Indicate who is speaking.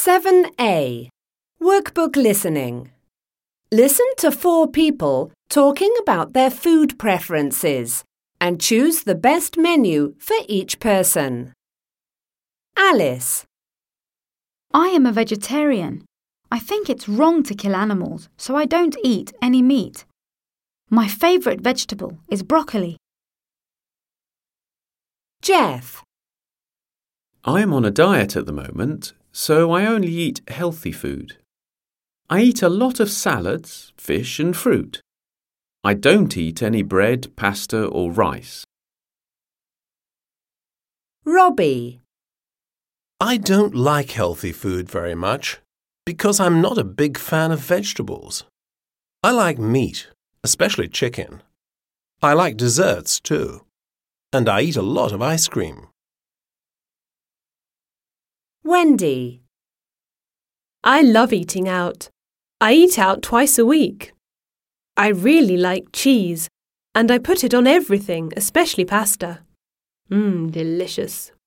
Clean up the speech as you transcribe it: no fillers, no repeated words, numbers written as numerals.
Speaker 1: 7A. Workbook listening. Listen to 4 people talking about their food preferences and choose the best menu for each person. Alice.
Speaker 2: I am a vegetarian. I think it's wrong to kill animals, so I don't eat any meat. My favourite vegetable is broccoli.
Speaker 1: Jeff.
Speaker 3: I am on a diet at the moment, so I only eat healthy food. I eat a lot of salads, fish and fruit. I don't eat any bread, pasta or rice.
Speaker 1: Robbie.
Speaker 4: I don't like healthy food very much because I'm not a big fan of vegetables. I like meat, especially chicken. I like desserts too. And I eat a lot of ice cream.
Speaker 1: Wendy.
Speaker 5: I love eating out. I eat out twice a week. I really like cheese, and I put it on everything, especially pasta. Delicious.